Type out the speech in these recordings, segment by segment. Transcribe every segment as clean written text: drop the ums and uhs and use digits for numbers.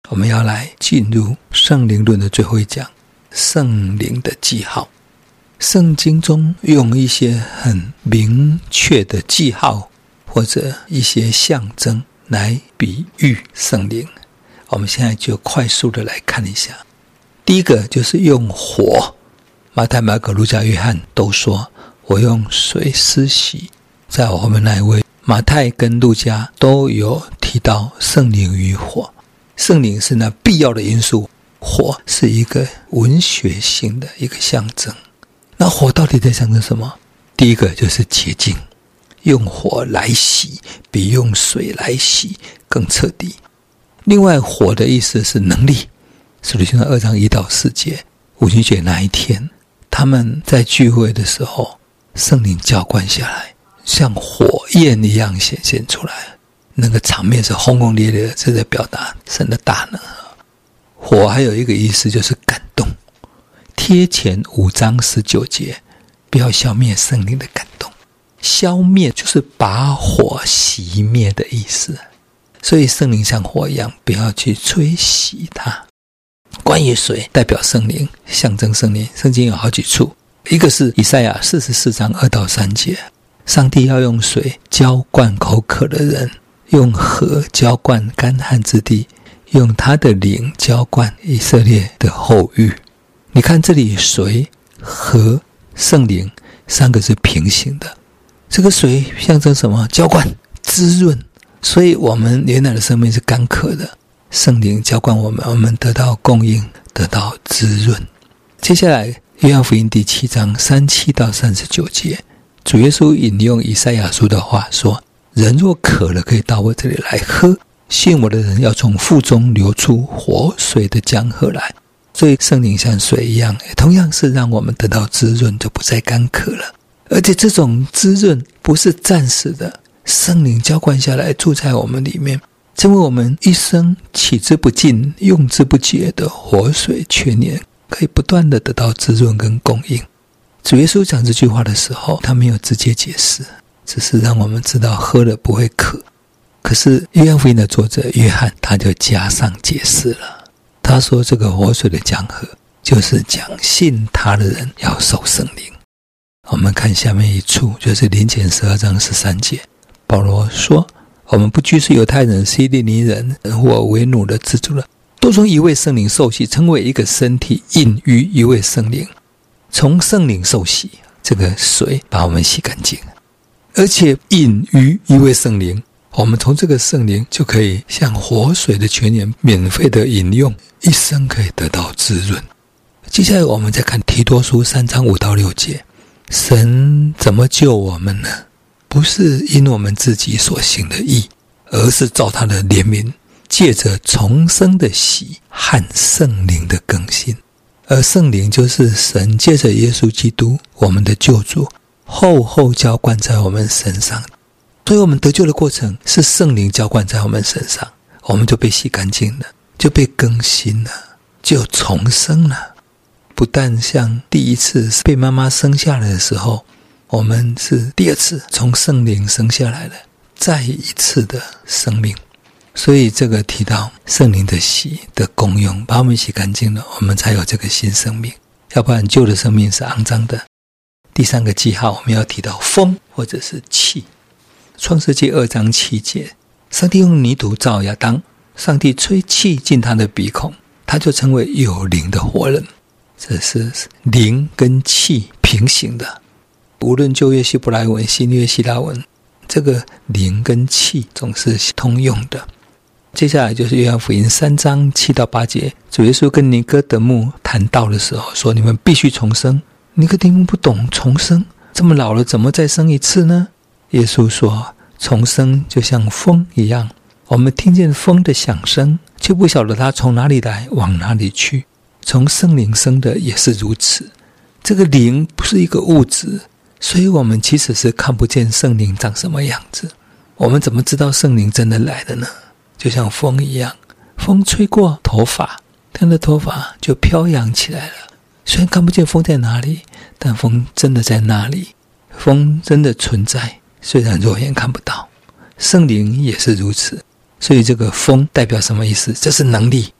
我们要来进入圣灵论的最后一讲，圣灵的记号。圣经中用一些很明确的记号或者一些象征来比喻圣灵，我们现在就快速的来看一下。第一个就是用火，马太、马可、路加、约翰都说我用水施洗，在我后面那一位马太跟路加都有提到圣灵与火。圣灵是那必要的因素，火是一个文学性的一个象征。那火到底在象征什么？第一个就是洁净，用火来洗比用水来洗更彻底。另外火的意思是能力，使徒行传2章1到4节，五旬节那一天他们在聚会的时候，圣灵浇灌下来，像火焰一样显现出来，那个场面是轰轰烈烈的，这在表达神的大能。火还有一个意思就是感动，贴前5章19节，不要消灭圣灵的感动。消灭就是把火熄灭的意思，所以圣灵像火一样，不要去吹熄它。关于水代表圣灵，象征圣灵，圣经有好几处，一个是以赛亚44章2到3节，上帝要用水浇灌口渴的人，用河浇灌干旱之地，用他的灵浇灌以色列的后裔。你看这里水、河、圣灵三个是平行的，这个水象征什么？浇灌、滋润，所以我们原来的生命是干渴的，圣灵浇灌我们，我们得到供应，得到滋润。接下来约翰福音第7章37到39节，主耶稣引用以赛亚书的话说，人若渴了，可以到我这里来喝，信我的人要从腹中流出活水的江河来。所以圣灵像水一样，同样是让我们得到滋润，就不再干渴了。而且这种滋润不是暂时的，圣灵浇灌下来住在我们里面，成为我们一生取之不尽用之不竭的活水泉源，可以不断的得到滋润跟供应。主耶稣讲这句话的时候，他没有直接解释，只是让我们知道喝了不会渴。可是约翰福音的作者约翰他就加上解释了，他说这个活水的江河就是讲信他的人要受圣灵。我们看下面一处，就是林前12章13节，保罗说，我们不拘是犹太人、希利尼人或为奴的、自主的，都从一位圣灵受洗，成为一个身体，隐于一位圣灵。从圣灵受洗，这个水把我们洗干净，而且隐于一位圣灵，我们从这个圣灵就可以像活水的泉源免费的饮用，一生可以得到滋润。接下来我们再看提多书3章5到6节，神怎么救我们呢？不是因我们自己所行的义，而是照他的怜悯，借着重生的洗和圣灵的更新。而圣灵就是神借着耶稣基督我们的救主厚厚浇灌在我们身上，所以我们得救的过程是圣灵浇灌在我们身上，我们就被洗干净了，就被更新了，就重生了。不但像第一次被妈妈生下来的时候，我们是第二次从圣灵生下来的，再一次的生命。所以这个提到圣灵的洗的功用，把我们洗干净了，我们才有这个新生命，要不然旧的生命是肮脏的。第三个记号我们要提到风或者是气。创世纪2章7节，上帝用泥土造亚当，上帝吹气进他的鼻孔，他就成为有灵的活人。这是灵跟气平行的，无论旧约希伯来文、新约希腊文，这个灵跟气总是通用的。接下来就是约翰福音3章7到8节，主耶稣跟尼哥德慕谈道的时候说，你们必须重生。尼哥德慕不懂重生，这么老了怎么再生一次呢？耶稣说，重生就像风一样，我们听见风的响声，却不晓得它从哪里来，往哪里去。从圣灵生的也是如此，这个灵不是一个物质，所以我们其实是看不见圣灵长什么样子。我们怎么知道圣灵真的来了呢？就像风一样，风吹过头发，他的头发就飘扬起来了。虽然看不见风在哪里，但风真的在那里，风真的存在，虽然肉眼看不到。圣灵也是如此，所以这个风代表什么意思？这是能力，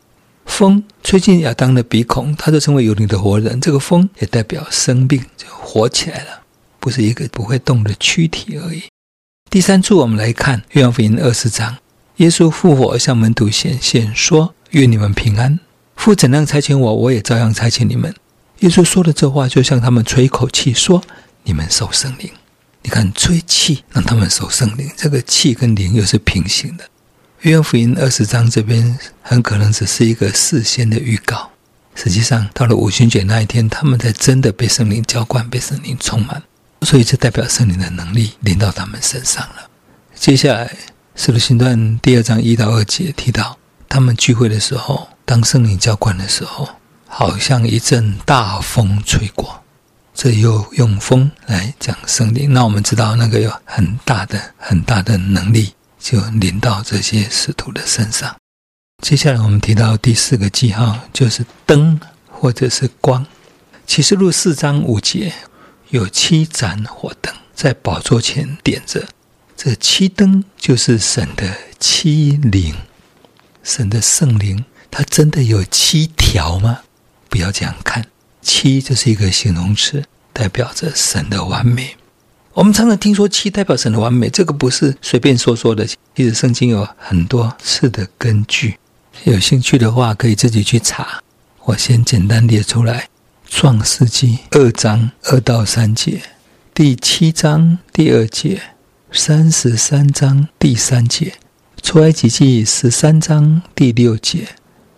风吹进亚当的鼻孔，他就成为有灵的活人。这个风也代表生命就活起来了，不是一个不会动的躯体而已。第三处我们来看约翰福音20章，耶稣复活向门徒显现说，愿你们平安，父怎样差遣我，我也照样差遣你们。耶稣说的这话就像他们吹一口气说，你们受圣灵。你看吹气让他们受圣灵，这个气跟灵又是平行的。约翰福音20章这边很可能只是一个事先的预告，实际上到了五旬节那一天，他们才真的被圣灵浇灌，被圣灵充满，所以这代表圣灵的能力临到他们身上了。接下来使徒行传第2章1到2节提到，他们聚会的时候，当圣灵浇灌的时候，好像一阵大风吹过，这又用风来讲圣灵。那我们知道那个有很大的能力就临到这些使徒的身上。接下来我们提到第4个记号，就是灯或者是光。启示录4章5节，有7盏火灯在宝座前点着，这7灯就是神的7灵，神的圣灵。它真的有7条吗？不要这样看，7就是一个形容词，代表着神的完美。我们常常听说7代表神的完美，这个不是随便说说的，其实圣经有很多次的根据，有兴趣的话可以自己去查。我先简单列出来，创世纪2章2到3节，第7章第2节，33章第3节，出埃及记13章第6节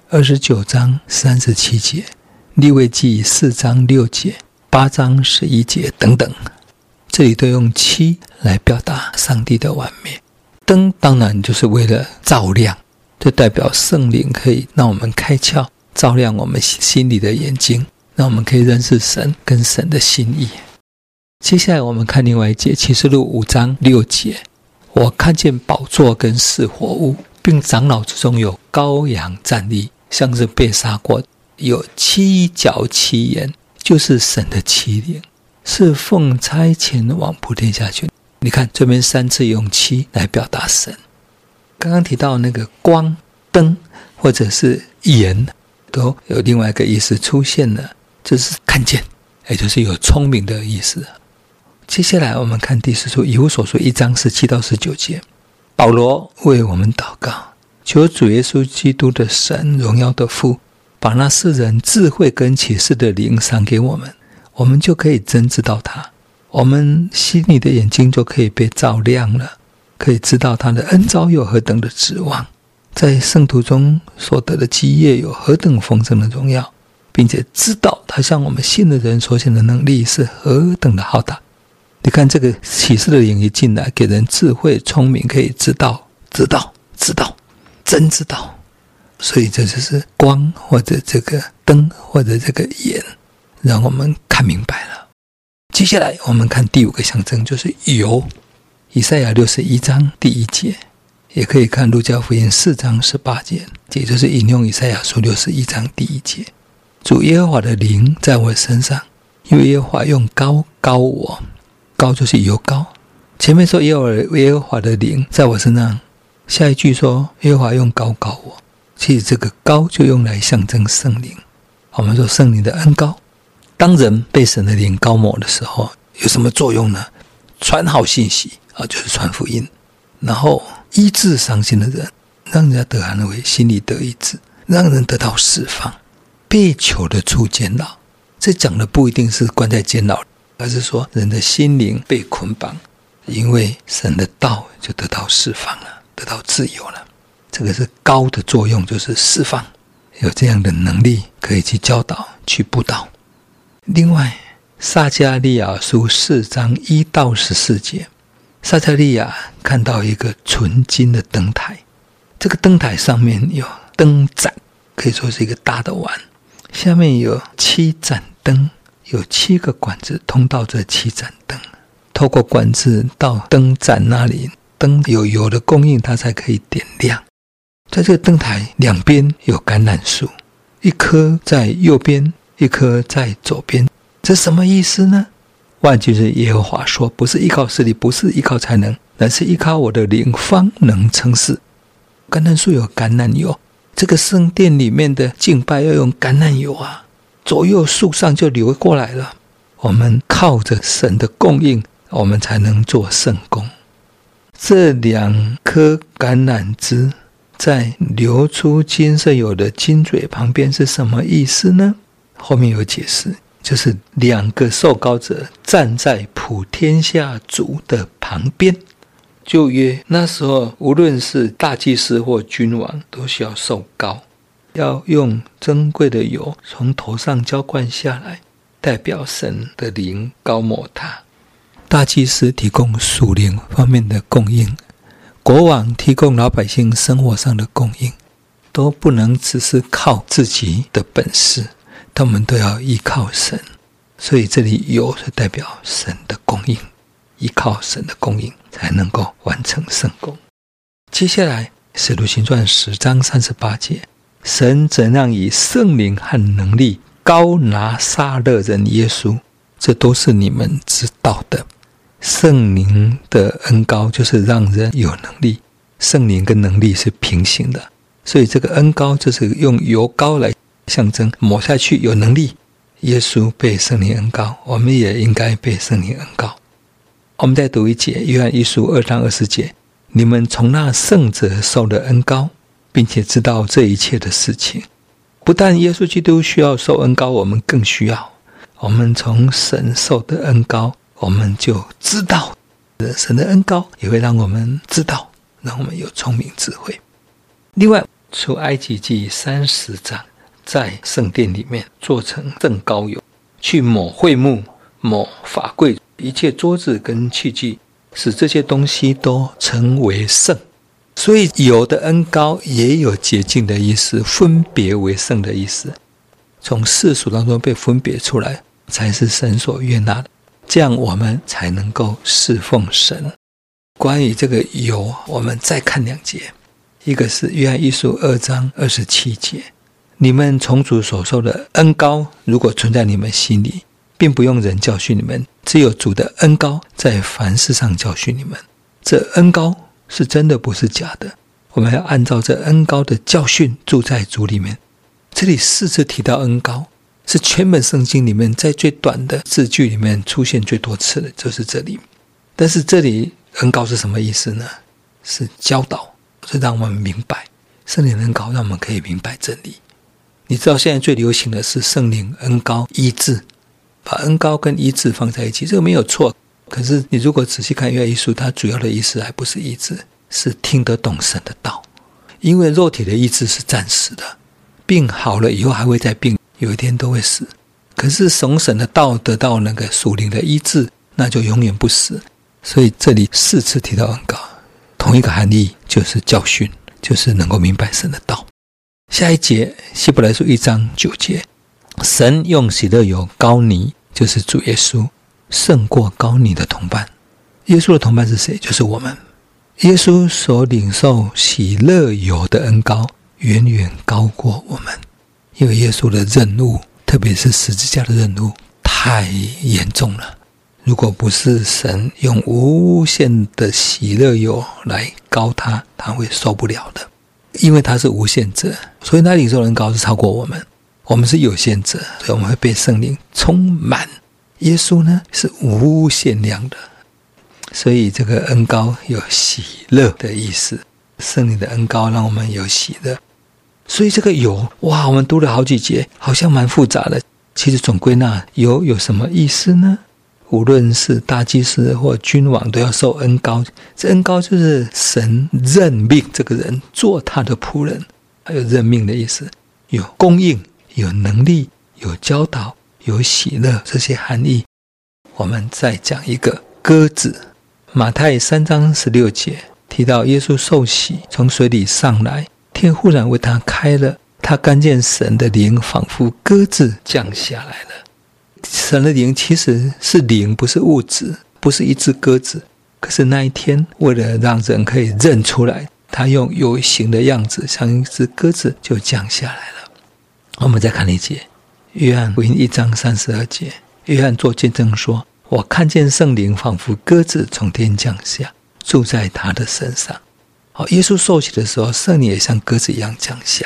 ，29章37节，利未记4章6节，8章11节等等。这里都用7来表达上帝的完美。灯当然就是为了照亮，这代表圣灵可以让我们开窍，照亮我们心里的眼睛，让我们可以认识神跟神的心意。接下来我们看另外一节，启示录5章6节，我看见宝座跟4活物，并长老之中有羔羊站立，像是被杀过，有7角7眼，就是神的7灵，是奉差遣往普天下去。你看这边3次用7来表达神。刚刚提到那个光、灯或者是眼，都有另外一个意思出现了，就是看见，也就是有聪明的意思。接下来我们看第4处，以弗所书1章17到19节，保罗为我们祷告，求主耶稣基督的神，荣耀的父，把那世人智慧跟启示的灵赏给我们，我们就可以真知道他，我们心里的眼睛就可以被照亮了，可以知道他的恩召有何等的指望，在圣徒中所得的基业有何等丰盛的荣耀，并且知道他向我们信的人所显的能力是何等的浩大。你看这个启示的灵一进来，给人智慧聪明，可以知道真知道。所以这就是光或者这个灯或者这个眼，让我们看明白了。接下来我们看第5个象征，就是油。以赛亚61章第1节，也可以看路加福音4章18节，也就是引用以赛亚书61章第1节。主耶和华的灵在我身上，因为耶和华用膏膏我，膏就是油膏。前面说耶和华的灵在我身上，下一句说耶和华用膏膏我，其实这个膏就用来象征圣灵。我们说圣灵的恩膏，当人被神的灵膏抹的时候，有什么作用呢？传好信息就是传福音，然后医治伤心的人，让人家得安慰，心里得医治，让人得到释放，被囚的出监牢。这讲的不一定是关在监牢，而是说人的心灵被捆绑，因为神的道就得到释放了，得到自由了。这个是膏的作用，就是释放，有这样的能力可以去教导，去布道。另外撒迦利亚书4章1到14节，撒迦利亚看到一个纯金的灯台，这个灯台上面有灯盏，可以说是一个大的碗，下面有7盏灯，有7个管子通到这7盏灯，透过管子到灯盏那里，灯有油的供应，它才可以点亮。在这个灯台两边有橄榄树，一棵在右边，一棵在左边。这什么意思呢？万军之耶和华说，不是依靠势力，不是依靠才能，乃是依靠我的灵方能成事。橄榄树有橄榄油， 这个圣殿里面的敬拜要用橄榄油啊，左右树上就流过来了。我们靠着神的供应，我们才能做圣工。这2颗橄榄枝在流出金色油的金嘴旁边是什么意思呢？后面有解释，就是2个受膏者站在普天下主的旁边。旧约那时候，无论是大祭司或君王，都需要受膏，要用珍贵的油从头上浇灌下来，代表神的灵膏抹他。大祭司提供属灵方面的供应，国王提供老百姓生活上的供应，都不能只是靠自己的本事，他们都要依靠神。所以这里油是代表神的供应，依靠神的供应才能够完成圣工。接下来使徒行传10章38节，神怎样以圣灵和能力膏拿撒勒人耶稣，这都是你们知道的。圣灵的恩膏就是让人有能力，圣灵跟能力是平行的，所以这个恩膏就是用油膏来象征抹下去有能力。耶稣被圣灵恩膏，我们也应该被圣灵恩膏。我们再读一节，约翰一书2章20节，你们从那圣者受了恩膏，并且知道这一切的事情。不但耶稣基督需要受恩膏，我们更需要。我们从神受的恩膏，我们就知道神的恩膏也会让我们知道，让我们有聪明智慧。另外，出埃及记30章，在圣殿里面做成圣膏油，去抹会幕、抹法柜、一切桌子跟器具，使这些东西都成为圣。所以有的恩膏也有洁净的意思，分别为圣的意思，从世俗当中被分别出来，才是神所悦纳的，这样我们才能够侍奉神。关于这个油，我们再看2节，一个是约翰一书2章27节，你们从主所受的恩膏如果存在你们心里，并不用人教训你们，只有主的恩膏在凡事上教训你们。这恩膏是真的，不是假的，我们要按照这恩膏的教训住在主里面。这里4次提到恩膏，是全本圣经里面在最短的字句里面出现最多次的，就是这里。但是这里恩膏是什么意思呢？是教导，是让我们明白，圣灵恩膏让我们可以明白真理。你知道现在最流行的是圣灵恩膏医治，把恩膏跟医治放在一起，这个没有错。可是你如果仔细看约翰一书，它主要的意思还不是医治，是听得懂神的道。因为肉体的医治是暂时的，病好了以后还会再病，有一天都会死。可是从神的道得到那个属灵的医治，那就永远不死。所以这里4次提到恩膏，同一个含义，就是教训，就是能够明白神的道。下一节希伯来书1章9节，神用喜乐油膏你，就是主耶稣，胜过膏你的同伴。耶稣的同伴是谁？就是我们。耶稣所领受喜乐油的恩膏远远高过我们，因为耶稣的任务，特别是十字架的任务太严重了。如果不是神用无限的喜乐油来膏他，他会受不了的。因为他是无限者，所以他领受的恩膏是超过我们。我们是有限者，所以我们会被圣灵充满。耶稣呢是无限量的，所以这个恩膏有喜乐的意思。圣灵的恩膏让我们有喜乐。所以这个油，哇，我们读了好几节，好像蛮复杂的。其实总归纳，油有什么意思呢？无论是大祭司或君王都要受恩膏，这恩膏就是神任命这个人做他的仆人，还有任命的意思，有供应，有能力，有教导，有喜乐，这些含义。我们再讲一个鸽子，马太3章16节提到耶稣受洗从水里上来，天忽然为他开了，他看见神的灵仿佛鸽子降下来了。神的灵其实是灵，不是物质，不是一只鸽子。可是那一天，为了让人可以认出来，他用有形的样子，像一只鸽子就降下来了。我们再看一节，约翰福音1章32节，约翰做见证说，我看见圣灵仿佛鸽子从天降下，住在他的身上。耶稣受洗的时候，圣灵也像鸽子一样降下。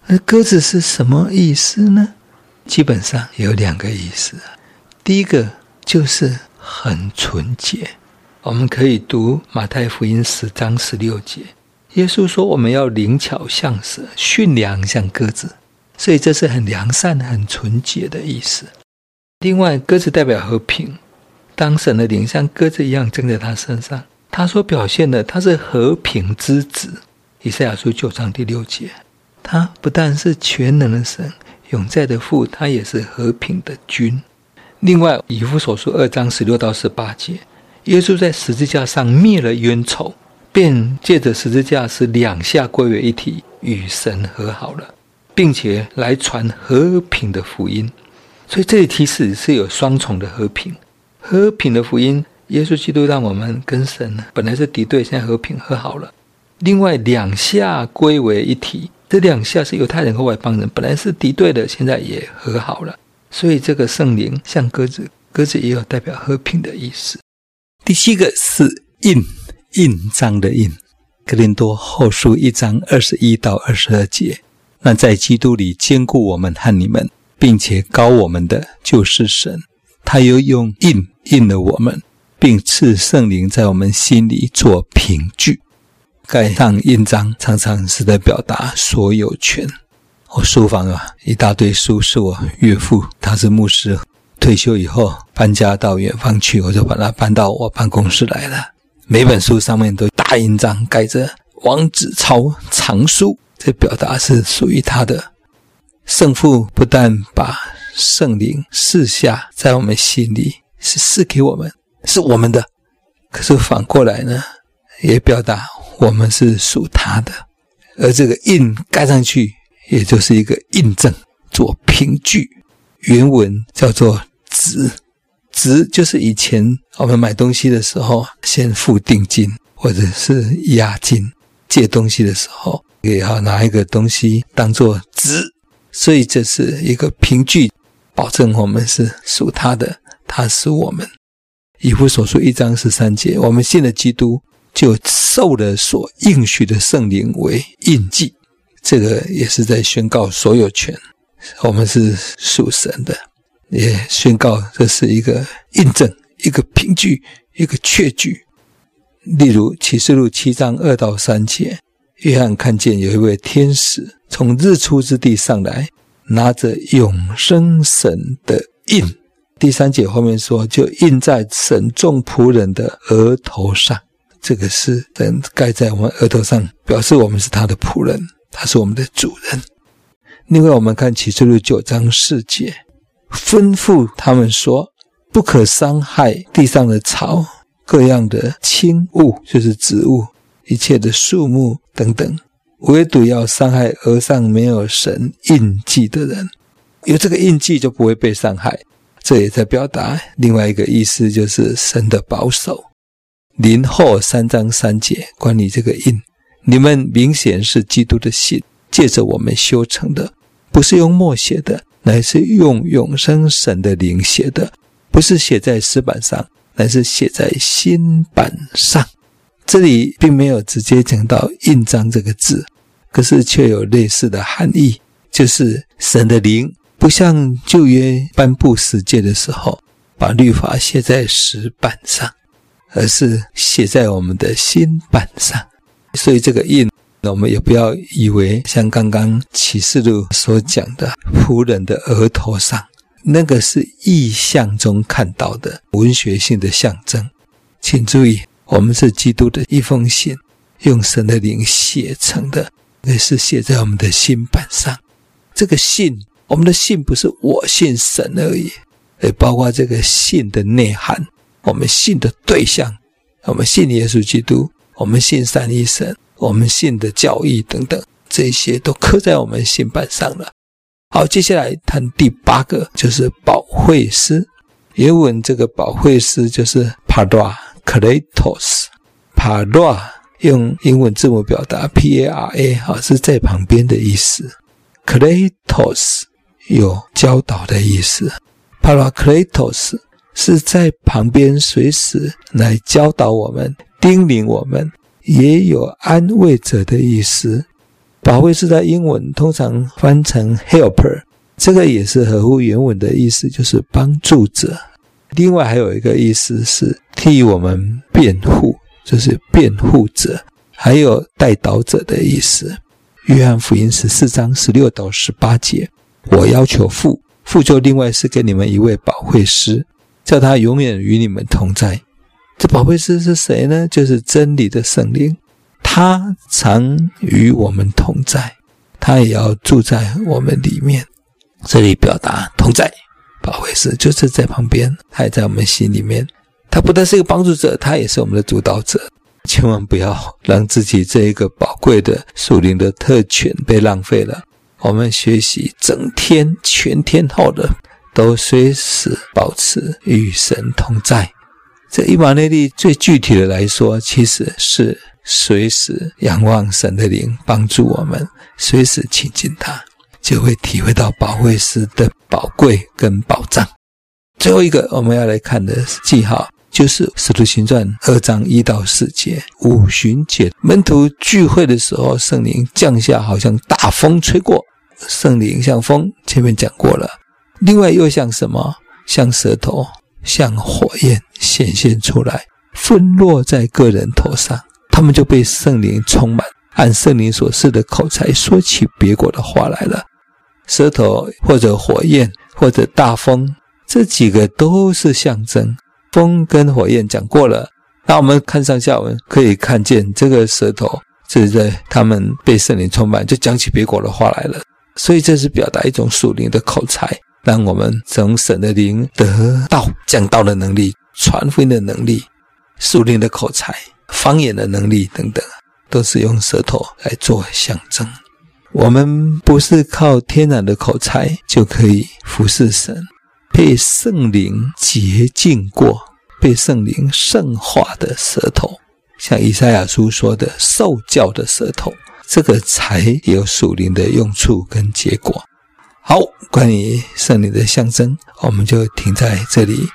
那鸽子是什么意思呢？基本上有2个意思。第一个就是很纯洁，我们可以读马太福音10章16节，耶稣说我们要灵巧像蛇，驯良像鸽子，所以这是很良善很纯洁的意思。另外鸽子代表和平，当神的灵像鸽子一样降在他身上，他所表现的他是和平之子。以赛亚书9章第6节，他不但是全能的神，永在的父，他也是和平的君。另外以弗所书2章16到18节，耶稣在十字架上灭了冤仇，便借着十字架使两下归为一体，与神和好了，并且来传和平的福音。所以这里提示是有双重的和平，和平的福音，耶稣基督让我们跟神本来是敌对，现在和平和好了。另外两下归为一体，这2下是犹太人和外邦人，本来是敌对的，现在也和好了。所以这个圣灵像鸽子，鸽子也有代表和平的意思。第7个是印章的印，哥林多后书1章21到22节，那在基督里坚固我们和你们，并且膏我们的就是神，他又用印了我们，并赐圣灵在我们心里做凭据。盖上印章常常是在表达所有权。我书房一大堆书，是我岳父，他是牧师，退休以后搬家到远方去，我就把它搬到我办公室来了。每本书上面都大印章盖着王子超藏书，这表达是属于他的。圣父不但把圣灵赐下在我们心里，是赐给我们，是我们的，可是反过来呢，也表达我们是属他的。而这个印盖上去，也就是一个印证，做凭据。原文叫做值就是以前我们买东西的时候先付定金或者是押金，借东西的时候也要拿一个东西当作值，所以这是一个凭据，保证我们是属他的，他属我们。以弗所书1章13节，我们信了基督，就受了所应许的圣灵为印记，这个也是在宣告所有权，我们是属神的，也宣告这是一个印证，一个凭据，一个确据。例如启示录7章2到3节，约翰看见有一位天使从日出之地上来，拿着永生神的印。第3节后面说，就印在神众仆人的额头上，这个是神盖在我们额头上，表示我们是他的仆人，他是我们的主人。另外我们看启示录9章4节，吩咐他们说，不可伤害地上的草，各样的轻物，就是植物，一切的树木等等，唯独要伤害额上没有神印记的人，有这个印记就不会被伤害。这也在表达另外一个意思，就是神的保守。林后3章3节，关于这个印，你们明显是基督的信，借着我们修成的，不是用墨写的，乃是用永生神的灵写的，不是写在石板上，乃是写在心板上。这里并没有直接讲到印章这个字，可是却有类似的含义，就是神的灵不像旧约颁布十诫的时候把律法写在石板上，而是写在我们的心板上。所以这个印，我们也不要以为像刚刚启示录所讲的仆人的额头上，那个是意象中看到的文学性的象征。请注意，我们是基督的一封信，用神的灵写成的，那是写在我们的心板上。这个信，我们的信不是我信神而已，也包括这个信的内涵，我们信的对象，我们信耶稣基督，我们信三一神，我们信的教义等等，这些都刻在我们心板上了。好，接下来谈第8个，就是保惠师。原文这个保惠师就是 Parakletos， Para 用英文字母表达 P-A-R-A， 是在旁边的意思。Kletos 有教导的意思， Parakletos 是在旁边随时来教导我们，叮咛我们，也有安慰者的意思。 保惠师在英文通常翻成 helper， 这个也是合乎原文的意思，就是帮助者。另外还有一个意思是替我们辩护，就是辩护者，还有代祷者的意思。约翰福音14章16到18节，我要求父，父就另外赐给你们一位保惠师，叫他永远与你们同在。这保惠师是谁呢？就是真理的圣灵，他常与我们同在，他也要住在我们里面。这里表达同在，保惠师就是在旁边，他也在我们心里面。他不但是一个帮助者，他也是我们的主导者。千万不要让自己这一个宝贵的属灵的特权被浪费了。我们学习整天全天候的都随时保持与神同在。这以马内利最具体的来说，其实是随时仰望神的灵帮助我们，随时亲近他，就会体会到保惠师的宝贵跟保障。最后一个我们要来看的记号，就是使徒行传2章1到4节，五旬节门徒聚会的时候，圣灵降下，好像大风吹过。圣灵像风，前面讲过了。另外又像什么？像舌头，像火焰显现出来，分落在个人头上，他们就被圣灵充满，按圣灵所赐的口才说起别国的话来了。舌头或者火焰或者大风，这几个都是象征。风跟火焰讲过了，那我们看上下文可以看见这个舌头是在他们被圣灵充满，就讲起别国的话来了。所以这是表达一种属灵的口才，让我们从神的灵得到讲道的能力、传福音的能力、属灵的口才、方言的能力等等，都是用舌头来做象征。我们不是靠天然的口才就可以服侍神，被圣灵洁净过，被圣灵圣化的舌头，像以赛亚书说的受教的舌头，这个才有属灵的用处跟结果。好，关于圣灵的象征，我们就停在这里。